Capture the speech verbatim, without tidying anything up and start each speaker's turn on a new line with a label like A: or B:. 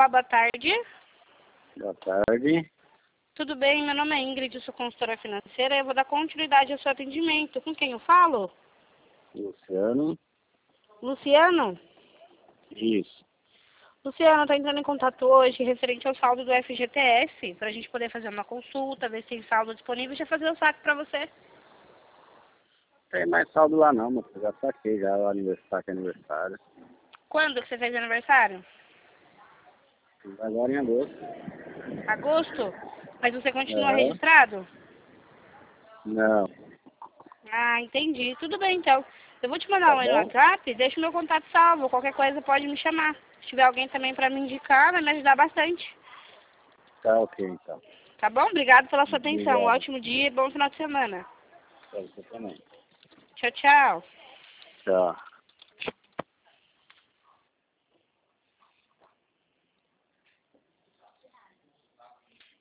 A: Olá, boa tarde.
B: Boa tarde.
A: Tudo bem? Meu nome é Ingrid, eu sou consultora financeira e eu vou dar continuidade ao seu atendimento. Com quem eu falo?
B: Luciano.
A: Luciano?
B: Isso.
A: Luciano, está entrando em contato hoje referente ao saldo do F G T S, para a gente poder fazer uma consulta, ver se tem saldo disponível e já fazer o saque para você.
B: Tem mais saldo lá não, mas eu já saquei já o aniversário, que é aniversário.
A: Quando que você fez aniversário?
B: Fiz agora em agosto.
A: Agosto? Mas você continua
B: Aham.
A: registrado?
B: Não.
A: Ah, entendi. Tudo bem, então. Eu vou te mandar
B: Tá
A: um aí no
B: bom?
A: WhatsApp, deixa o meu contato salvo. Qualquer coisa pode me chamar. Se tiver alguém também para me indicar, vai me ajudar bastante.
B: Tá ok, então.
A: Tá bom? Obrigado pela sua atenção. Um
B: Obrigado.
A: ótimo dia e bom final de semana.
B: Pra você também.
A: Tchau, tchau.
B: Tchau.